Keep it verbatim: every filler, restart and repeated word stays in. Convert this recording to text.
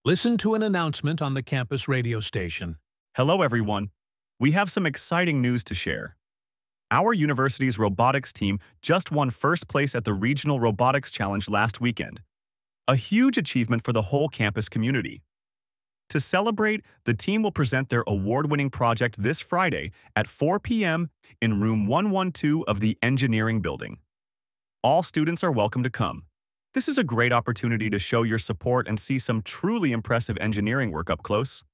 Listen to an announcement on the campus radio station. Hello, everyone. We have some exciting news to share. Our university's robotics team just won first place at the Regional Robotics Challenge last weekend, a huge achievement for the whole campus community. To celebrate, the team will present their award-winning project this Friday at four p m in room one one two of the Engineering Building. All students are welcome to come. This is a great opportunity to show your support and see some truly impressive engineering work up close.